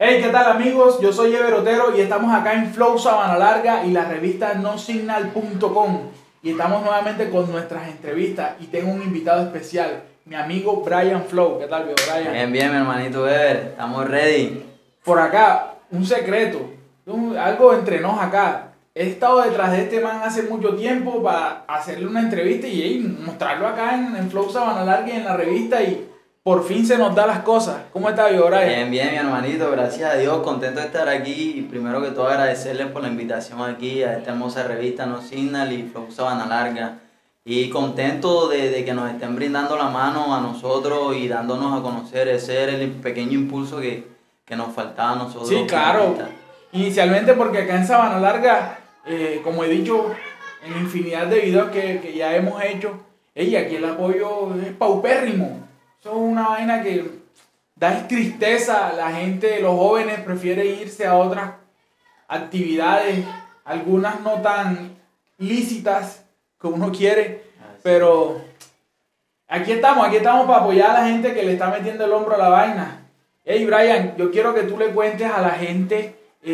Hey, ¿qué tal amigos? Yo soy Ever Otero y estamos acá en Flow Sabana Larga y la revista nosignal.com y estamos nuevamente con nuestras entrevistas y tengo un invitado especial, mi amigo Brian Flow. ¿Qué tal, viejo Brian? Bien, bien, mi hermanito Ever, estamos ready. Por acá, un secreto, algo entre nos acá. He estado detrás de este man hace mucho tiempo para hacerle una entrevista y mostrarlo acá en Flow Sabana Larga y en la revista y por fin se nos da las cosas. ¿Cómo está, viejo Brian? Bien, bien, mi hermanito, gracias a Dios, contento de estar aquí y primero que todo agradecerles por la invitación aquí a esta hermosa revista No Signal y Flow Sabana Larga y contento de que nos estén brindando la mano a nosotros y dándonos a conocer. Ese era el pequeño impulso que nos faltaba a nosotros. Sí, claro. Inicialmente porque acá en Sabana Larga, como he dicho en infinidad de videos que ya hemos hecho, aquí el apoyo es paupérrimo. Eso es una vaina que da tristeza. La gente, los jóvenes prefieren irse a otras actividades, algunas no tan lícitas como uno quiere, pero aquí estamos para apoyar a la gente que le está metiendo el hombro a la vaina. Hey Brian, yo quiero que tú le cuentes a la gente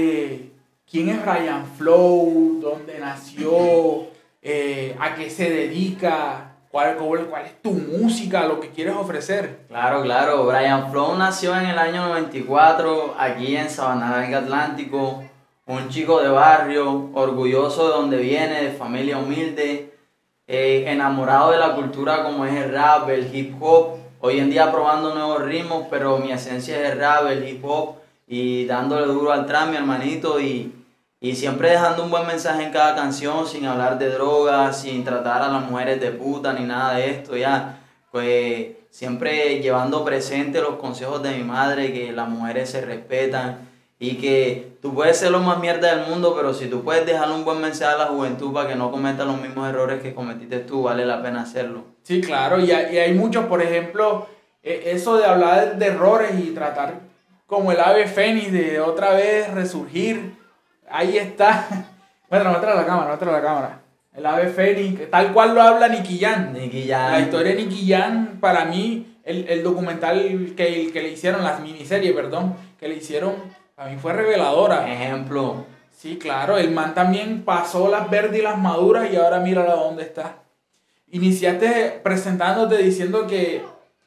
quién es Brian Flow, dónde nació, a qué se dedica, cuál es tu música, lo que quieres ofrecer. Claro, Brian Flow nació en el año 94 aquí en Sabana Larga Atlántico, un chico de barrio, orgulloso de donde viene, de familia humilde, enamorado de la cultura como es el rap, el hip hop. Hoy en día probando nuevos ritmos, pero mi esencia es el rap, el hip hop y dándole duro al trap, mi hermanito, y siempre dejando un buen mensaje en cada canción, sin hablar de drogas, sin tratar a las mujeres de puta ni nada de esto, ya. Pues siempre llevando presente los consejos de mi madre, que las mujeres se respetan y que tú puedes ser lo más mierda del mundo, pero si tú puedes dejarle un buen mensaje a la juventud para que no cometa los mismos errores que cometiste tú, vale la pena hacerlo. Sí, claro, y hay muchos, por ejemplo, eso de hablar de errores y tratar como el ave fénix de otra vez resurgir. Ahí está. Bueno, muestra la cámara. El ave fénix, tal cual lo habla Nicky Jam. La historia de Nicky Jam, para mí, el documental que le hicieron, la miniserie, perdón, que le hicieron, a mí fue reveladora. Ejemplo. Sí, claro, el man también pasó las verdes y las maduras y ahora mírala dónde está. Iniciaste presentándote diciendo que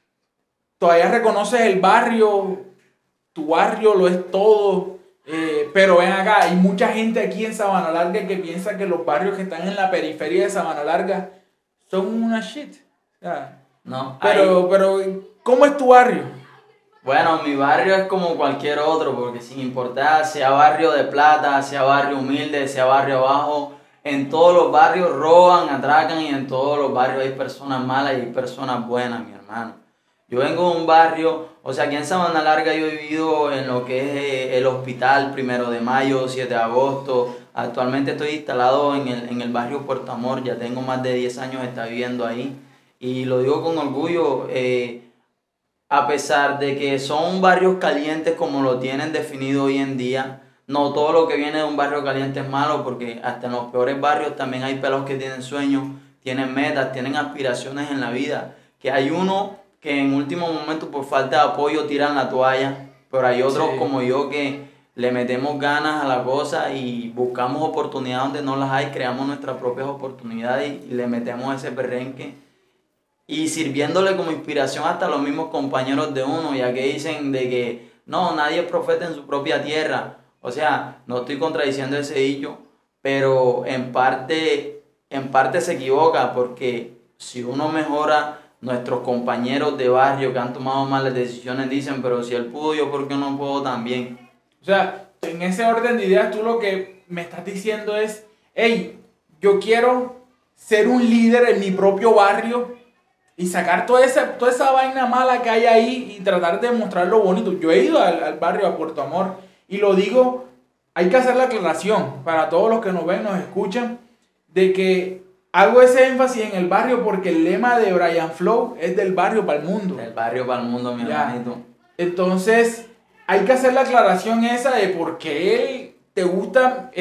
todavía reconoces el barrio, tu barrio lo es todo. Pero ven acá, hay mucha gente aquí en Sabana Larga que piensa que los barrios que están en la periferia de Sabana Larga son una shit. O sea, no, pero, ¿cómo es tu barrio? Bueno, mi barrio es como cualquier otro, porque sin importar sea barrio de plata, sea barrio humilde, sea barrio abajo, en todos los barrios roban, atracan y en todos los barrios hay personas malas y hay personas buenas, mi hermano. Yo vengo de un barrio, o sea, aquí en Sabana Larga yo he vivido en lo que es el hospital 1 de Mayo, 7 de agosto. Actualmente estoy instalado en el barrio Puerto Amor, ya tengo más de 10 años de estar viviendo ahí. Y lo digo con orgullo, a pesar de que son barrios calientes como lo tienen definido hoy en día, no todo lo que viene de un barrio caliente es malo, porque hasta en los peores barrios también hay pelos que tienen sueños, tienen metas, tienen aspiraciones en la vida, que hay uno que en último momento por falta de apoyo tiran la toalla, pero hay otros como yo que le metemos ganas a la cosa y buscamos oportunidades donde no las hay, creamos nuestras propias oportunidades y le metemos ese perrenque y sirviéndole como inspiración hasta los mismos compañeros de uno, ya que dicen de que no, nadie es profeta en su propia tierra. O sea, no estoy contradiciendo ese dicho, pero en parte se equivoca, porque si uno mejora, nuestros compañeros de barrio que han tomado malas decisiones dicen, pero si él pudo, yo por qué no puedo también. O sea, en ese orden de ideas tú lo que me estás diciendo es, hey, yo quiero ser un líder en mi propio barrio y sacar toda esa vaina mala que hay ahí y tratar de mostrar lo bonito. Yo he ido al barrio, a Puerto Amor, y lo digo, hay que hacer la aclaración para todos los que nos ven, nos escuchan, de que hago ese énfasis en el barrio porque el lema de Brian Flow es del barrio para el mundo. Del barrio para el mundo, mi hermanito. Entonces, hay que hacer la aclaración esa de por qué te gusta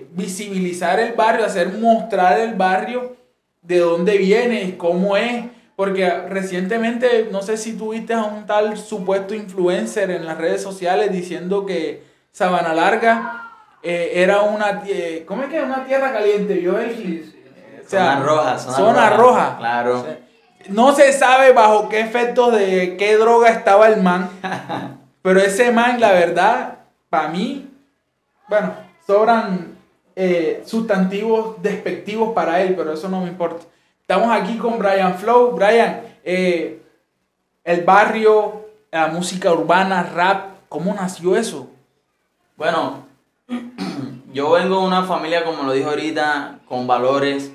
visibilizar el barrio, mostrar el barrio, de dónde viene, cómo es. porque recientemente, no sé si tuviste a un tal supuesto influencer en las redes sociales diciendo que Sabana Larga era una, ¿cómo es que es? Una tierra caliente, vio él. Sí, sí. O sea, Zona roja, zona roja. Claro. O sea, no se sabe bajo qué efectos de qué droga estaba el man, pero ese man, la verdad, para mí, bueno, sobran sustantivos despectivos para él, pero eso no me importa. Estamos aquí con Brian Flow. Brian, el barrio, la música urbana, rap, ¿cómo nació eso? Bueno, yo vengo de una familia, como lo dijo ahorita, con valores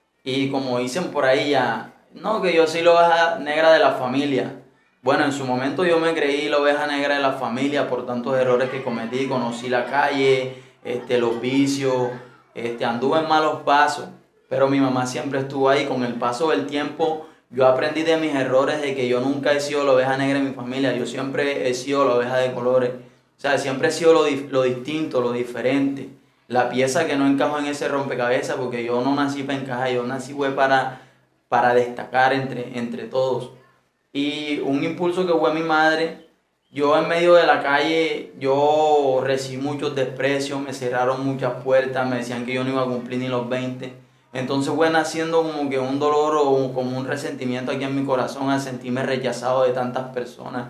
y como dicen por ahí ya, no, que yo soy la oveja negra de la familia. Bueno, en su momento yo me creí la oveja negra de la familia por tantos errores que cometí, conocí la calle, los vicios, anduve en malos pasos, pero mi mamá siempre estuvo ahí. Con el paso del tiempo yo aprendí de mis errores, de que yo nunca he sido la oveja negra de mi familia, yo siempre he sido la oveja de colores. O sea, siempre he sido lo distinto, lo diferente, la pieza que no encajó en ese rompecabezas, porque yo no nací para encajar, yo nací fue para destacar entre todos. Y un impulso que fue mi madre, yo en medio de la calle, yo recibí muchos desprecios, me cerraron muchas puertas, me decían que yo no iba a cumplir ni los 20. Entonces fue naciendo como que un dolor o como un resentimiento aquí en mi corazón al sentirme rechazado de tantas personas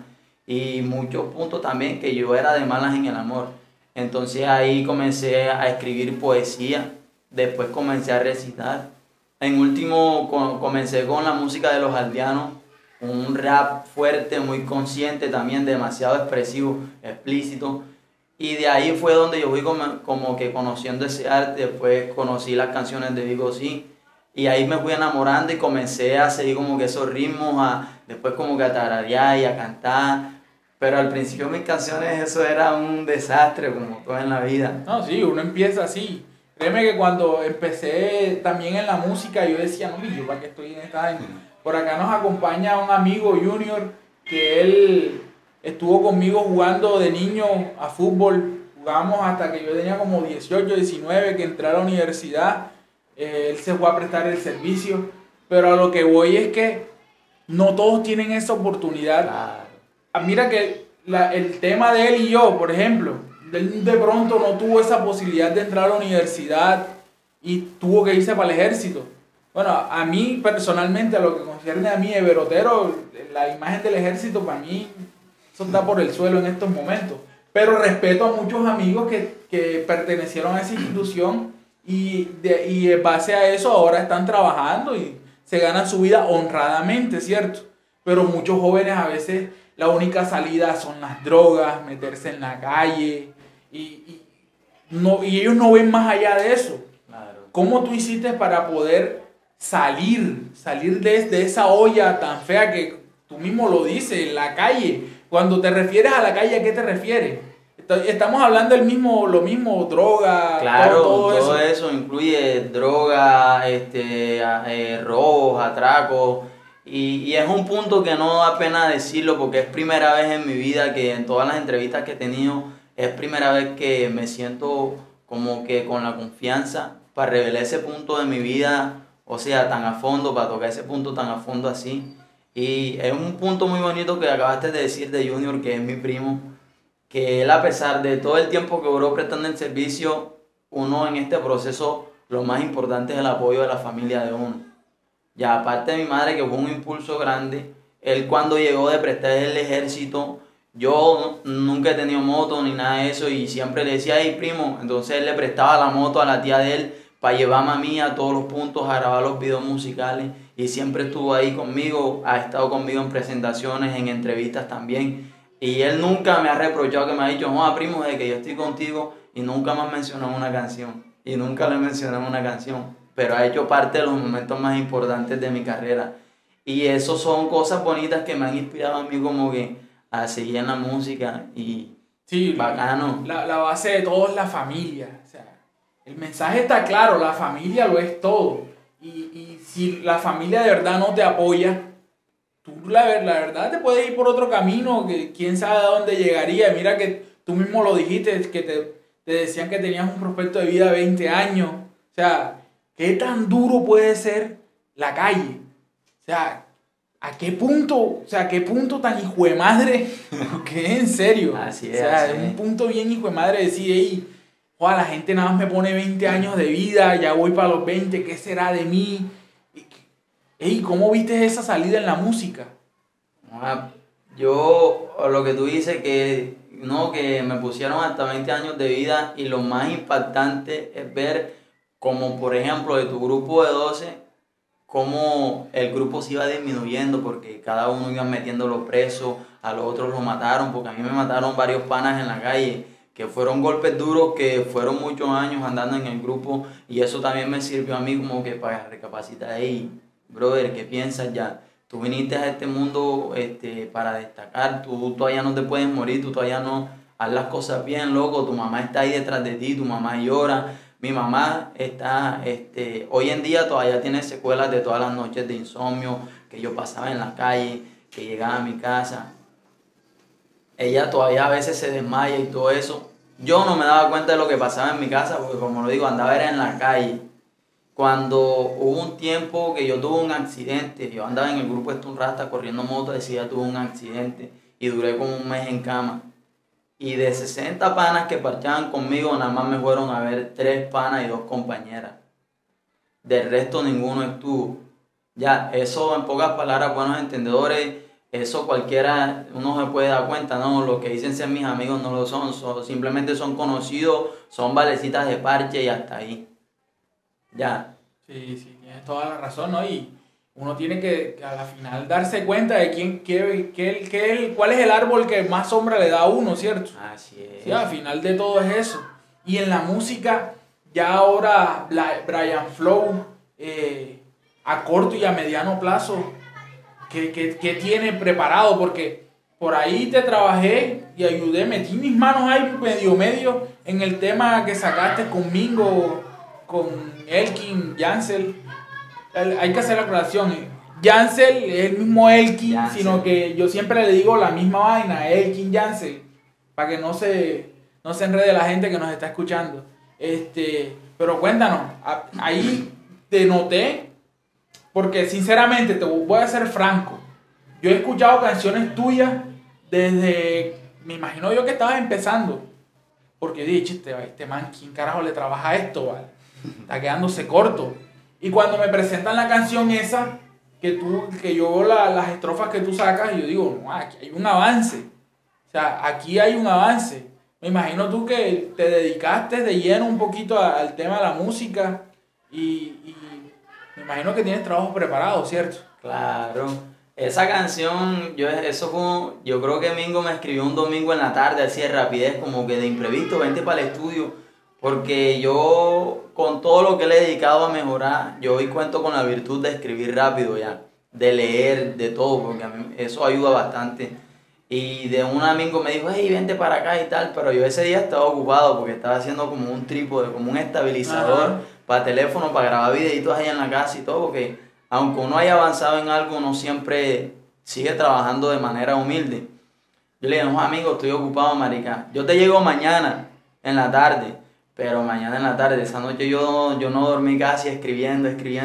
y muchos puntos también que yo era de malas en el amor. Entonces ahí comencé a escribir poesía, después comencé a recitar. En último comencé con la música de los aldeanos, un rap fuerte, muy consciente también, demasiado expresivo, explícito. Y de ahí fue donde yo fui como que conociendo ese arte, después conocí las canciones de Vigo Sí, y ahí me fui enamorando y comencé a seguir como que esos ritmos, después como que a tararear y a cantar. Pero al principio mis canciones eso era un desastre, como todo en la vida. No, sí, uno empieza así. Créeme que cuando empecé también en la música, yo decía, no, yo para qué estoy en esta vaina. Por acá nos acompaña un amigo Junior, que él estuvo conmigo jugando de niño a fútbol. Jugamos hasta que yo tenía como 18, 19, que entré a la universidad. Él se fue a prestar el servicio. Pero a lo que voy es que no todos tienen esa oportunidad. Claro. Mira que el tema de él y yo, por ejemplo, él de pronto no tuvo esa posibilidad de entrar a la universidad y tuvo que irse para el ejército. Bueno, a mí personalmente, a lo que concierne a mí, de Berotero, la imagen del ejército para mí, eso está por el suelo en estos momentos. Pero respeto a muchos amigos que pertenecieron a esa institución y en base a eso ahora están trabajando y se ganan su vida honradamente, ¿cierto? Pero muchos jóvenes a veces la única salida son las drogas, meterse en la calle y ellos no ven más allá de eso. Claro. ¿Cómo tú hiciste para poder salir de esa olla tan fea que tú mismo lo dices, en la calle? Cuando te refieres a la calle, ¿a qué te refieres? Estamos hablando lo mismo, droga, Claro, todo eso. eso incluye droga, robos, atracos. Y es un punto que no da pena decirlo porque es primera vez en mi vida que en todas las entrevistas que he tenido, es primera vez que me siento como que con la confianza para revelar ese punto de mi vida, o sea, tan a fondo, para tocar ese punto tan a fondo así. Y es un punto muy bonito que acabaste de decir de Junior, que es mi primo, que él, a pesar de todo el tiempo que duró prestando el servicio, uno en este proceso, lo más importante es el apoyo de la familia de uno. Ya aparte de mi madre, que fue un impulso grande, él cuando llegó de prestar el ejército, yo nunca he tenido moto ni nada de eso y siempre le decía, hey primo, entonces él le prestaba la moto a la tía de él para llevarme a mí a todos los puntos a grabar los videos musicales y siempre estuvo ahí conmigo, ha estado conmigo en presentaciones, en entrevistas también. Y él nunca me ha reprochado, que me ha dicho, no, primo, desde que yo estoy contigo, y nunca me ha mencionado una canción. Y nunca le mencioné una canción, pero ha hecho parte de los momentos más importantes de mi carrera. Y eso son cosas bonitas que me han inspirado a mí como que a seguir en la música y Sí, bacano. la base de todo es la familia. O sea, el mensaje está claro, la familia lo es todo. Y si la familia de verdad no te apoya, tú la verdad te puedes ir por otro camino, que quién sabe a dónde llegaría. Mira que tú mismo lo dijiste, que te decían que tenías un prospecto de vida de 20 años. O sea, ¿qué tan duro puede ser la calle? O sea, ¿A qué punto? O sea, ¿qué punto tan hijo de madre? Que en serio. Así es. O sea, así es es. un punto bien hijo de madre decir, ey, joder, la gente nada más me pone 20 años de vida, ya voy para los 20, ¿qué será de mí? Ey, ¿cómo viste esa salida en la música? Ah, yo, lo que tú dices, que no, que me pusieron hasta 20 años de vida, y lo más impactante es ver como, por ejemplo, de tu grupo de 12, cómo el grupo se iba disminuyendo porque cada uno iba metiéndolo preso, a los otros lo mataron, porque a mí me mataron varios panas en la calle, que fueron golpes duros, que fueron muchos años andando en el grupo, y eso también me sirvió a mí como que para recapacitar, hey, brother, ¿qué piensas ya? Tú viniste a este mundo para destacar, tú todavía no te puedes morir, tú todavía no, haz las cosas bien, loco, tu mamá está ahí detrás de ti, tu mamá llora. Mi mamá está, hoy en día todavía tiene secuelas de todas las noches de insomnio que yo pasaba en la calle, que llegaba a mi casa. Ella todavía a veces se desmaya y todo eso. Yo no me daba cuenta de lo que pasaba en mi casa porque, como lo digo, andaba era en la calle. Cuando hubo un tiempo que yo tuve un accidente, yo andaba en el grupo un Rasta corriendo moto, decía tuve un accidente y duré como un mes en cama. Y de 60 panas que parchaban conmigo, nada más me fueron a ver 3 panas y 2 compañeras. Del resto ninguno estuvo. Ya, eso en pocas palabras, buenos entendedores, eso cualquiera, uno se puede dar cuenta, ¿no? Lo que dicen ser mis amigos no lo son, simplemente son conocidos, son valecitas de parche y hasta ahí. Ya. Sí, sí, tienes toda la razón, ¿no? Y uno tiene que a la final darse cuenta de cuál es el árbol que más sombra le da a uno, ¿cierto? Así es. Sí, al final de todo es eso. Y en la música, ya ahora Brian Flow, a corto y a mediano plazo, ¿qué tiene preparado? Porque por ahí te trabajé y ayudé, metí mis manos ahí medio en el tema que sacaste conmigo, con Elkin, Yancel. Hay que hacer la aclaración. Yancel es el mismo Elkin, Yancel. sino que yo siempre le digo la misma vaina, Elkin Yancel, para que no se enrede la gente que nos está escuchando. Pero cuéntanos, ahí te noté, porque sinceramente te voy a ser franco. Yo he escuchado canciones tuyas desde, me imagino yo que estabas empezando, porque dije, este man, ¿quién carajo le trabaja a esto, vale? Está quedándose corto. Y cuando me presentan la canción esa, que yo veo las estrofas que tú sacas, y yo digo, no, aquí hay un avance. O sea, aquí hay un avance. Me imagino tú que te dedicaste de lleno un poquito al tema de la música y me imagino que tienes trabajo preparado, ¿cierto? Claro. Esa canción, yo creo que Mingo me escribió un domingo en la tarde, así de rapidez, como que de imprevisto, vente para el estudio, porque yo, con todo lo que le he dedicado a mejorar, yo hoy cuento con la virtud de escribir rápido ya, de leer, de todo, porque a mí eso ayuda bastante. Y de un amigo me dijo, hey, vente para acá y tal, pero yo ese día estaba ocupado porque estaba haciendo como un trípode, como un estabilizador. Ajá. Para teléfono, para grabar videitos ahí en la casa y todo, porque aunque uno haya avanzado en algo, uno siempre sigue trabajando de manera humilde. Yo le dije, no, amigo, estoy ocupado, marica. Yo te llego mañana en la tarde, pero mañana en la tarde, esa noche yo no dormí casi escribiendo.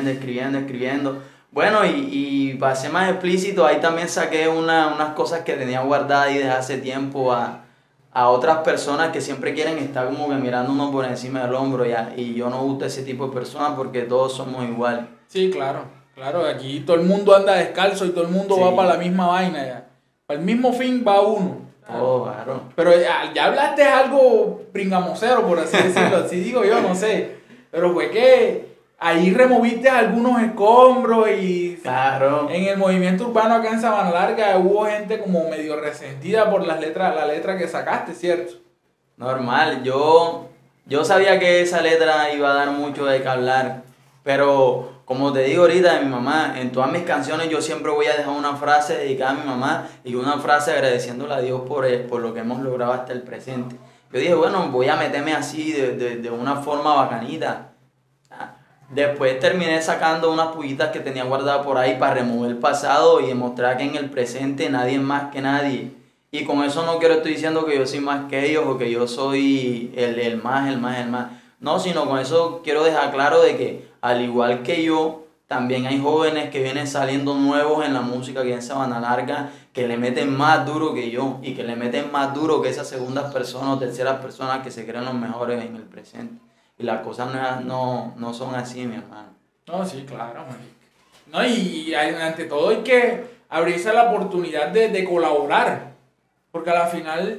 Bueno, y para ser más explícito, ahí también saqué unas cosas que tenía guardadas ahí desde hace tiempo a otras personas que siempre quieren estar como que mirando uno por encima del hombro ya, y yo no gusto ese tipo de personas porque todos somos iguales. Sí, claro, aquí todo el mundo anda descalzo y todo el mundo va para la misma vaina ya. Para el mismo fin va uno. Oh, claro. Pero ya hablaste algo pringamosero, por así decirlo, así digo yo, no sé. Pero fue que ahí removiste algunos escombros y claro. En el movimiento urbano acá en Sabana Larga hubo gente como medio resentida por la letra que sacaste, ¿cierto? Normal, yo sabía que esa letra iba a dar mucho de qué hablar, pero como te digo ahorita de mi mamá, en todas mis canciones yo siempre voy a dejar una frase dedicada a mi mamá y una frase agradeciéndole a Dios por lo que hemos logrado hasta el presente. Yo dije, bueno, voy a meterme así de una forma bacanita. Después terminé sacando unas pullitas que tenía guardadas por ahí para remover el pasado y demostrar que en el presente nadie es más que nadie. Y con eso no estoy diciendo que yo soy más que ellos o que yo soy el más. No, sino con eso quiero dejar claro de que al igual que yo, también hay jóvenes que vienen saliendo nuevos en la música aquí en Sabana Larga, que le meten más duro que yo y que le meten más duro que esas segundas personas o terceras personas que se creen los mejores en el presente. Y las cosas no son así, mi hermano. No, sí, claro, marica. No, y ante todo hay que abrirse a la oportunidad de colaborar, porque a la final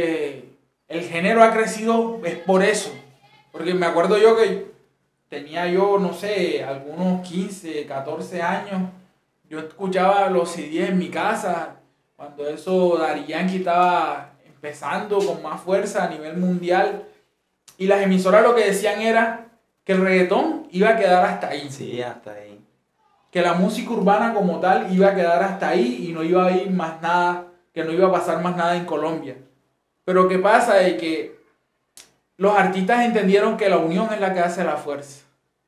el género ha crecido es por eso. Porque me acuerdo yo que tenía yo, no sé, algunos 15, 14 años, yo escuchaba los CDs en mi casa, cuando eso Daddy Yankee estaba empezando con más fuerza a nivel mundial, y las emisoras lo que decían era que el reggaetón iba a quedar hasta ahí. Sí, hasta ahí. Que la música urbana como tal iba a quedar hasta ahí y no iba a ir más nada, que no iba a pasar más nada en Colombia. Pero ¿qué pasa? Es que los artistas entendieron que la unión es la que hace la fuerza.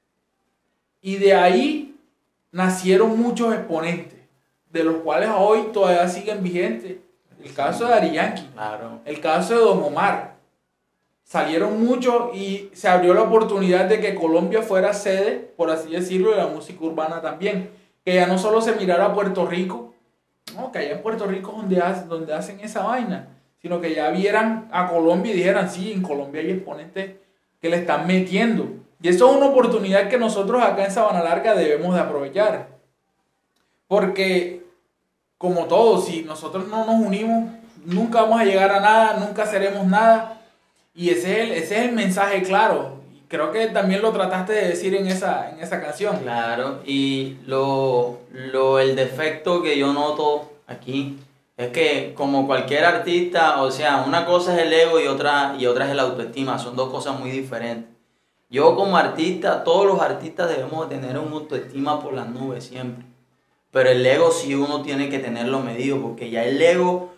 Y de ahí nacieron muchos exponentes, de los cuales hoy todavía siguen vigentes. El caso de Daddy Yankee, Claro. el caso de Don Omar. Salieron muchos y se abrió la oportunidad de que Colombia fuera sede, por así decirlo, de la música urbana también. Que ya no solo se mirara a Puerto Rico, no, que allá en Puerto Rico es donde hacen esa vaina, sino que ya vieran a Colombia y dijeran, sí, en Colombia hay exponentes que le están metiendo. Y eso es una oportunidad que nosotros acá en Sabana Larga debemos de aprovechar. Porque, como todos, si nosotros no nos unimos, nunca vamos a llegar a nada, nunca seremos nada. Y ese es el mensaje claro. Y creo que también lo trataste de decir en esa canción. Claro, y el defecto que yo noto aquí es que como cualquier artista, o sea, una cosa es el ego y otra es la autoestima, son dos cosas muy diferentes. Yo como artista, todos los artistas debemos de tener una autoestima por las nubes siempre, pero el ego sí uno tiene que tenerlo medido, porque ya el ego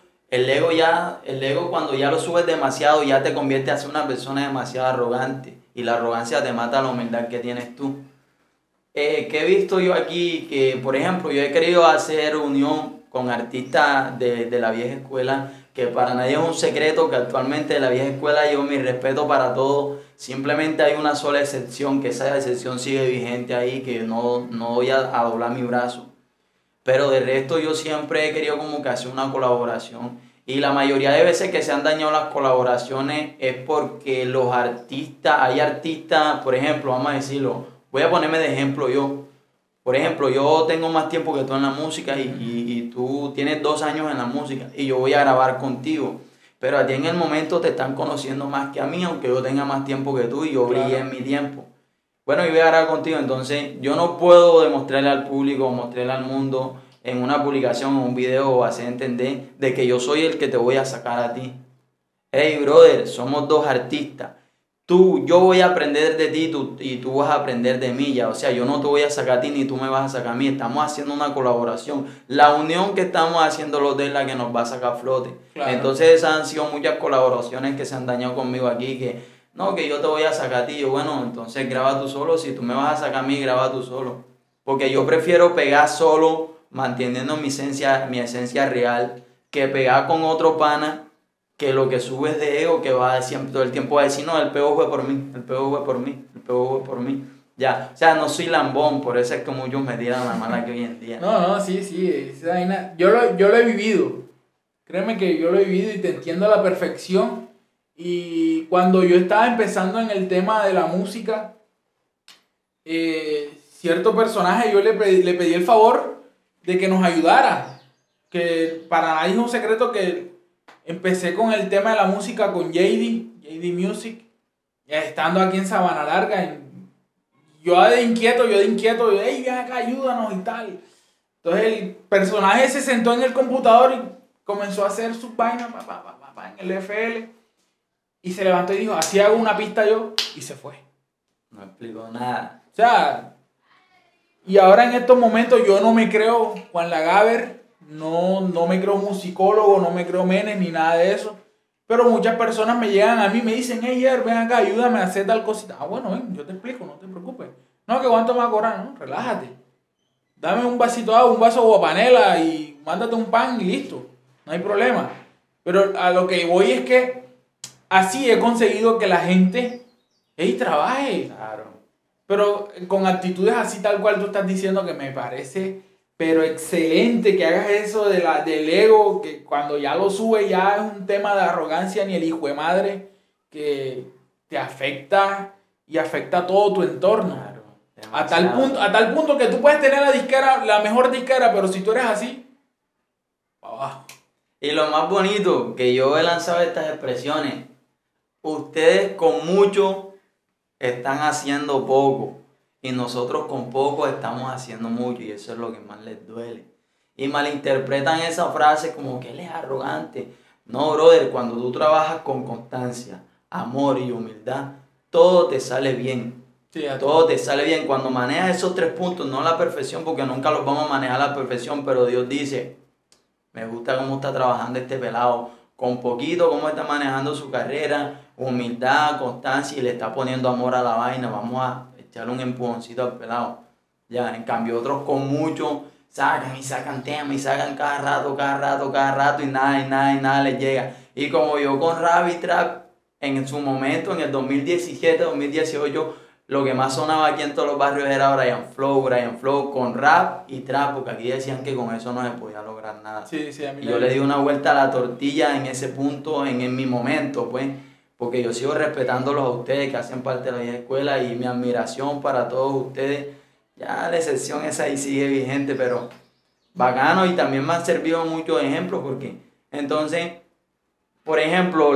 cuando ya lo subes demasiado ya te convierte a ser una persona demasiado arrogante y la arrogancia te mata la humildad que tienes tú. Que he visto yo aquí que, por ejemplo, yo he querido hacer unión con artistas de la vieja escuela, que para nadie es un secreto que actualmente de la vieja escuela yo mi respeto para todos, simplemente hay una sola excepción, que esa excepción sigue vigente ahí, que no voy a doblar mi brazo. Pero de resto yo siempre he querido como que hacer una colaboración. Y la mayoría de veces que se han dañado las colaboraciones es porque hay artistas, por ejemplo, vamos a decirlo, voy a ponerme de ejemplo yo. Por ejemplo, yo tengo más tiempo que tú en la música y tú tienes 2 años en la música y yo voy a grabar contigo. Pero a ti en el momento te están conociendo más que a mí, aunque yo tenga más tiempo que tú y yo brillé en mi tiempo. Bueno, yo voy a grabar contigo, entonces yo no puedo demostrarle al público o mostrarle al mundo en una publicación o un video o hacer entender de que yo soy el que te voy a sacar a ti. Hey, brother, somos dos artistas. Yo voy a aprender de ti y tú vas a aprender de mí ya. O sea, yo no te voy a sacar a ti ni tú me vas a sacar a mí. Estamos haciendo una colaboración. La unión que estamos haciendo los dos es la que nos va a sacar a flote. Claro. Entonces esas han sido muchas colaboraciones que se han dañado conmigo aquí, que yo te voy a sacar a ti. Yo, bueno, entonces graba tú solo. Si tú me vas a sacar a mí, graba tú solo. Porque yo prefiero pegar solo, manteniendo mi esencia real, que pegar con otro pana, que lo que sube es de ego, que va siempre todo el tiempo a decir, no, el pego fue por mí, el pego fue por mí, el pego fue por mí. Ya, o sea, no soy lambón, por eso es que muchos me tiran la mala que hoy en día. No, sí, esa vaina, yo lo he vivido. Créeme que yo lo he vivido y te entiendo a la perfección. Y cuando yo estaba empezando en el tema de la música, cierto personaje yo le pedí el favor de que nos ayudara. Que para nadie es un secreto que empecé con el tema de la música con JD Music, estando aquí en Sabana Larga. Yo de inquieto, hey, ven acá, ayúdanos y tal. Entonces el personaje se sentó en el computador y comenzó a hacer sus vainas en el FL. Y se levantó y dijo, así hago una pista yo, y se fue. No explicó nada. O sea, y ahora en estos momentos yo no me creo Juan Lagaver, no me creo musicólogo, no me creo Menes ni nada de eso. Pero muchas personas me llegan a mí y me dicen, hey, ven acá, ayúdame a hacer tal cosita. Ah, bueno, ven, yo te explico, no te preocupes. No, que cuánto me va a cobrar, no, relájate. Dame un vasito de agua, un vaso de guapanela y mándate un pan y listo. No hay problema. Pero a lo que voy es que así he conseguido que la gente, hey, trabaje. Claro. pero con actitudes así tal cual tú estás diciendo, que me parece, pero excelente que hagas eso del ego, que cuando ya lo sube ya es un tema de arrogancia, ni el hijo de madre, que te afecta y afecta a todo tu entorno. Claro, A tal punto que tú puedes tener la disquera, la mejor disquera, pero si tú eres así, para abajo. Y lo más bonito, que yo he lanzado estas expresiones, ustedes con mucho están haciendo poco y nosotros con poco estamos haciendo mucho y eso es lo que más les duele. Y malinterpretan esa frase como que él es arrogante. No, brother, cuando tú trabajas con constancia, amor y humildad, todo te sale bien. Sí, Todo te sale bien. Cuando manejas esos 3 puntos, no a la perfección, porque nunca los vamos a manejar a la perfección, pero Dios dice, me gusta cómo está trabajando este pelado, con poquito, cómo está manejando su carrera, humildad, constancia y le está poniendo amor a la vaina. Vamos a echarle un empujoncito al pelado. Ya, en cambio, otros con mucho sacan y sacan temas y sacan cada rato y nada les llega. Y como yo con Rap y Trap, en su momento, en el 2017, 2018, lo que más sonaba aquí en todos los barrios era Brian Flow con rap y trap, porque aquí decían que con eso no se podía lograr nada. Sí, sí, a mí Y yo le di una vuelta a la tortilla en ese punto, en mi momento, pues, porque yo sigo respetándolos a ustedes que hacen parte de la vieja escuela y mi admiración para todos ustedes. Ya la excepción esa ahí sigue vigente, pero bacano y también me han servido muchos ejemplos porque entonces, por ejemplo,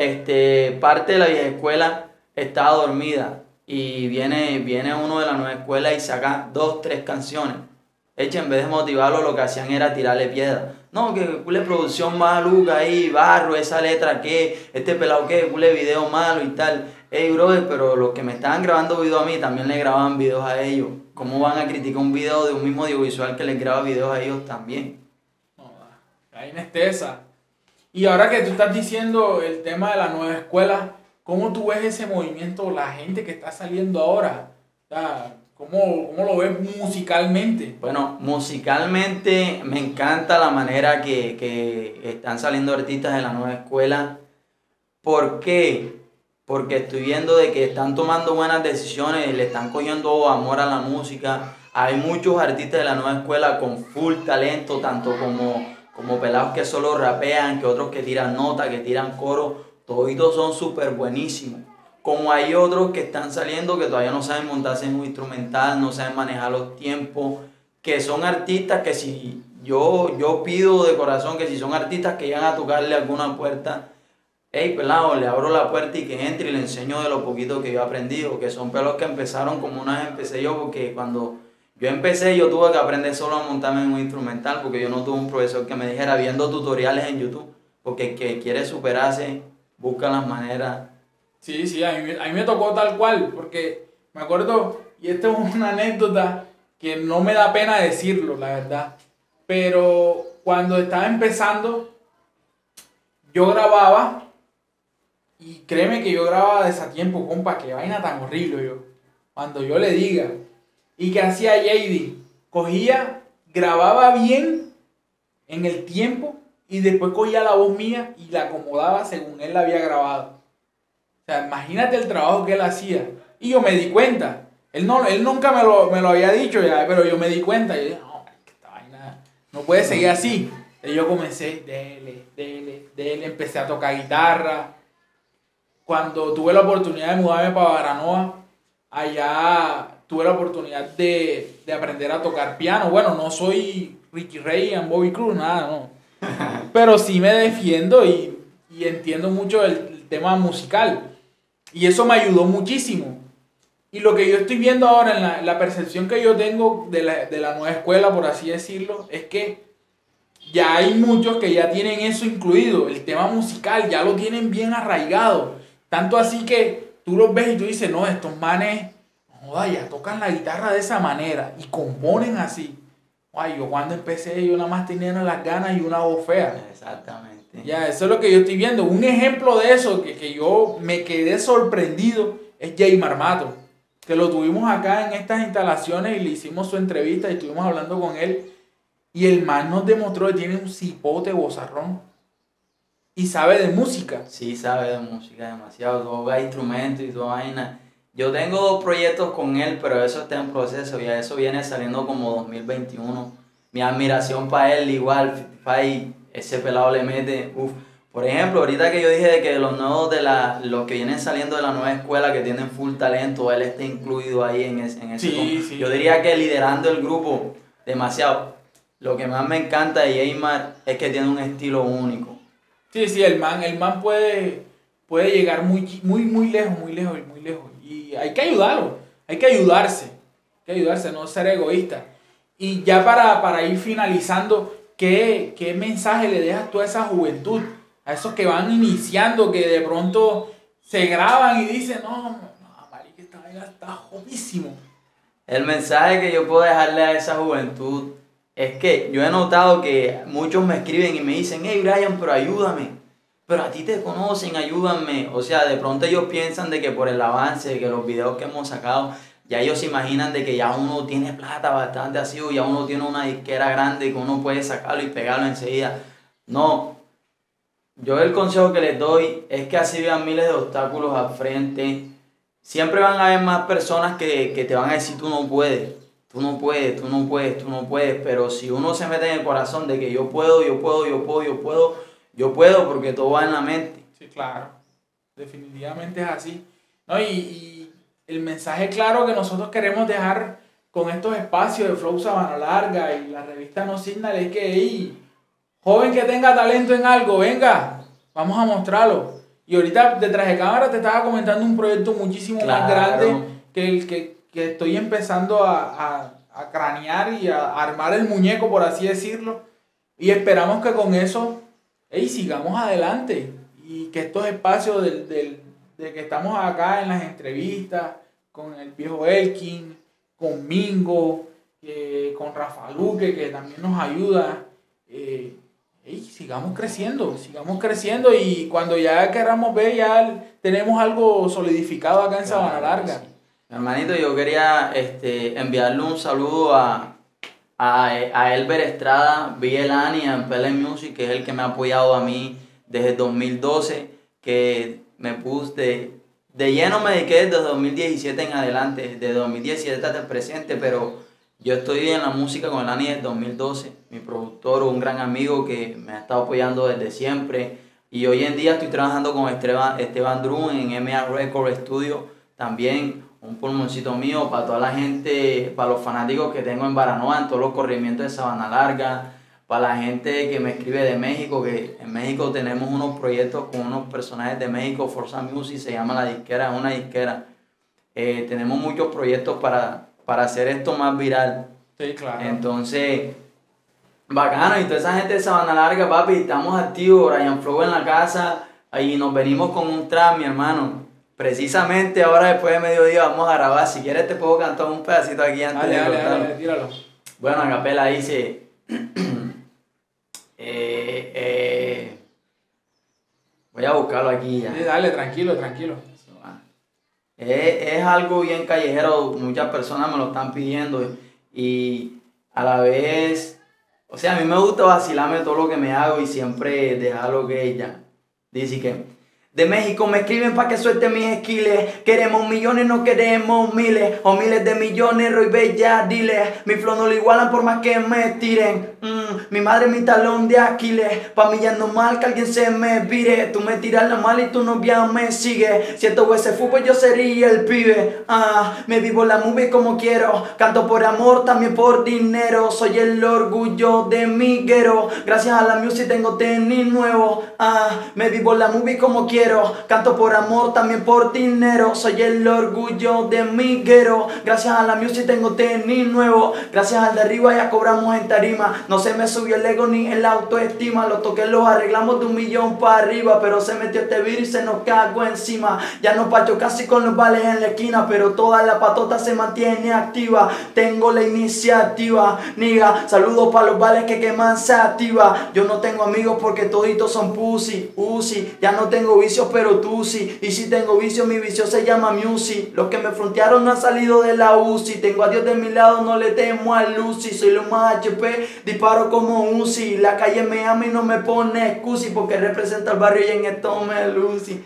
parte de la vieja escuela estaba dormida y viene uno de la nueva escuela y saca 2, 3 canciones. Hecha, en vez de motivarlo, lo que hacían era tirarle piedra. No, que cule producción maluca ahí, barro, esa letra que, este pelado que, cule video malo y tal. Ey, brother, pero los que me estaban grabando videos a mí también le grababan videos a ellos. ¿Cómo van a criticar un video de un mismo audiovisual que les graba videos a ellos también? No, hay nesteza. Y ahora que tú estás diciendo el tema de la nueva escuela, ¿cómo tú ves ese movimiento, la gente que está saliendo ahora? O sea, ¿cómo lo ves musicalmente? Bueno, musicalmente me encanta la manera que están saliendo artistas de la nueva escuela. ¿Por qué? Porque estoy viendo de que están tomando buenas decisiones, le están cogiendo amor a la música. Hay muchos artistas de la nueva escuela con full talento, tanto como pelados que solo rapean, que otros que tiran notas, que tiran coro. Todos son súper buenísimos. Como hay otros que están saliendo que todavía no saben montarse en un instrumental, no saben manejar los tiempos, que son artistas que si yo pido de corazón que si son artistas que llegan a tocarle alguna puerta, hey pelado, le abro la puerta y que entre y le enseño de lo poquito que yo he aprendido, que son pelos que empezaron como una vez empecé yo, porque cuando yo empecé yo tuve que aprender solo a montarme en un instrumental, porque yo no tuve un profesor que me dijera viendo tutoriales en YouTube, porque el que quiere superarse busca las maneras. Sí, sí, a mí me tocó tal cual, porque me acuerdo, y esta es una anécdota que no me da pena decirlo, la verdad, pero cuando estaba empezando, yo grababa, y créeme que yo grababa desatiempo, compa, qué vaina tan horrible yo, cuando yo le diga, y que hacía JD, cogía, grababa bien en el tiempo, y después cogía la voz mía y la acomodaba según él la había grabado. O sea, imagínate el trabajo que él hacía. Y yo me di cuenta. Él nunca me lo había dicho ya, pero yo me di cuenta. Y yo dije, no, esta vaina no puede seguir así. Y yo comencé, dele, empecé a tocar guitarra. Cuando tuve la oportunidad de mudarme para Baranoa, allá tuve la oportunidad de aprender a tocar piano. Bueno, no soy Ricky Ray y Bobby Cruz, nada, no. Pero sí me defiendo y entiendo mucho el tema musical. Y eso me ayudó muchísimo. Y lo que yo estoy viendo ahora, en la percepción que yo tengo de la nueva escuela, por así decirlo, es que ya hay muchos que ya tienen eso incluido. El tema musical ya lo tienen bien arraigado. Tanto así que tú los ves y tú dices, no, estos manes, joda, ya tocan la guitarra de esa manera y componen así. Ay, yo cuando empecé, yo nada más tenía las ganas y una voz fea. Exactamente. Ya, eso es lo que yo estoy viendo. Un ejemplo de eso, que yo me quedé sorprendido, es Jay Marmato, que lo tuvimos acá en estas instalaciones y le hicimos su entrevista y estuvimos hablando con él. Y el man nos demostró que tiene un cipote vozarrón y sabe de música. Sí, sabe de música demasiado, toca instrumentos y toda vaina. Yo tengo 2 proyectos con él, pero eso está en proceso, ya eso viene saliendo como 2021. Mi admiración para él, igual, 55, ese pelado le mete, uff. Por ejemplo, ahorita que yo dije de que los nuevos los que vienen saliendo de la nueva escuela que tienen full talento, él está incluido ahí en ese Sí, sí. yo diría que liderando el grupo demasiado. Lo que más me encanta de Aymar es que tiene un estilo único. Sí, sí, el man puede llegar muy lejos, muy lejos, muy lejos. Y hay que ayudarlo, hay que ayudarse, no ser egoísta. Y ya para ir finalizando, ¿qué mensaje le dejas tú a esa juventud? A esos que van iniciando, que de pronto se graban y dicen, no, marica, esta vaina está jodísimo. El mensaje que yo puedo dejarle a esa juventud es que yo he notado que muchos me escriben y me dicen, hey Brian, pero ayúdame, pero a ti te conocen, ayúdame. O sea, de pronto ellos piensan de que por el avance, de que los videos que hemos sacado, ya ellos se imaginan de que ya uno tiene plata bastante así, o ya uno tiene una disquera grande que uno puede sacarlo y pegarlo enseguida. No, yo el consejo que les doy es que así vean miles de obstáculos al frente. Siempre van a haber más personas que te van a decir tú no puedes, tú no puedes, tú no puedes, tú no puedes. Pero si uno se mete en el corazón de que yo puedo, yo puedo, yo puedo, yo puedo, yo puedo porque todo va en la mente. Sí, claro, definitivamente es así. ¿No? Y el mensaje claro que nosotros queremos dejar con estos espacios de Flow Sabana Larga y la revista No Signal es que, hey, joven que tenga talento en algo, venga, vamos a mostrarlo. Y ahorita detrás de cámara te estaba comentando un proyecto muchísimo más Claro. grande que el que estoy empezando a cranear y a armar el muñeco, por así decirlo. Y esperamos que con eso, hey, sigamos adelante. Y que estos espacios de que estamos acá en las entrevistas, con el viejo Elkin, con Mingo, con Rafa Luque, que también nos ayuda. Ey, sigamos creciendo y cuando ya queramos ver, ya tenemos algo solidificado acá en Sabana Larga. Sí. Hermanito, yo quería enviarle un saludo a Elber Estrada, Bielani, en Pele Music, que es el que me ha apoyado a mí desde 2012, que me puse de lleno, me dediqué desde 2017 en adelante, desde 2017 hasta el presente, pero yo estoy en la música con Elani desde 2012, mi productor, un gran amigo que me ha estado apoyando desde siempre, y hoy en día estoy trabajando con Esteban Drum en MA Record Studio, también un pulmoncito mío para toda la gente, para los fanáticos que tengo en Baranoa, en todos los corrimientos de Sabana Larga, para la gente que me escribe de México, que en México tenemos unos proyectos con unos personajes de México, Forza Music, se llama la disquera, es una disquera. Tenemos muchos proyectos para hacer esto más viral. Sí, claro. Entonces, bacano, y toda esa gente de Sabana Larga, papi, estamos activos, Brian Flow en la casa, y nos venimos con un trap, mi hermano. Precisamente ahora después de mediodía vamos a grabar, si quieres te puedo cantar un pedacito aquí antes de cortarlo. Dale, tíralo. Bueno, a capela dice... voy a buscarlo aquí ya. Sí, dale, tranquilo. Es algo bien callejero, muchas personas me lo están pidiendo y a la vez, o sea, a mí me gusta vacilarme todo lo que me hago y siempre dejarlo que ella. Dice que de México me escriben pa' que suelte mis esquiles. Queremos millones, no queremos miles. O miles de millones, Roy Bella, dile. Mi flow no lo igualan por más que me tiren. Mi madre es mi talón de Aquiles. Pa' mí ya no mal que alguien se me vire. Tú me tiras la mala y tu novia me sigue. Si esto fuese fútbol yo sería el pibe. Me vivo la movie como quiero. Canto por amor, también por dinero. Soy el orgullo de mi guero. Gracias a la music tengo tenis nuevo. Me vivo la movie como quiero. Canto por amor, también por dinero. Soy el orgullo de mi guero. Gracias a la music tengo tenis nuevo. Gracias al de arriba ya cobramos en tarima. No se me subió el ego ni el autoestima. Los toques los arreglamos de 1 millón para arriba. Pero se metió este virus y se nos cagó encima. Ya no pacho casi con los vales en la esquina. Pero toda la patota se mantiene activa. Tengo la iniciativa, niga. Saludos para los vales que queman se activa. Yo no tengo amigos porque toditos son pussy. Ya no tengo vicios pero tú sí. Y si tengo vicio, mi vicio se llama music. Los que me frontearon no han salido de la UCI. Tengo a Dios de mi lado, no le temo a Lucy. Soy lo más HP, disparo como Uzi. La calle me ama y no me pone excusi porque representa el barrio y en esto me luci.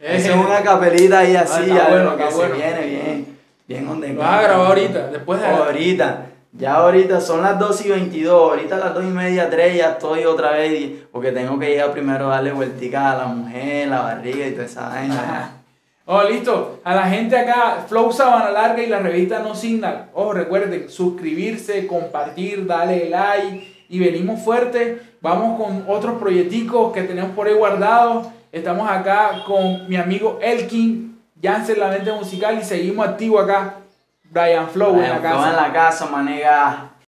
Eso es una capelita ahí así, está algo bueno, que está se bueno. viene bien donde Lo vas a grabar ahorita, después de... Ahorita, ya ahorita son las 2:22, ahorita a las 2:30, 3 ya estoy otra vez, porque tengo que llegar primero a darle vueltica a la mujer, la barriga y toda esa vaina. Oh, listo. A la gente acá, Flow Sabana Larga y la revista No Signal. Ojo, recuerden, suscribirse, compartir, darle like y venimos fuertes. Vamos con otros proyecticos que tenemos por ahí guardados. Estamos acá con mi amigo Elkin, Jansen La Mente Musical y seguimos activos acá. Brian Flow en la casa. En la casa, manega.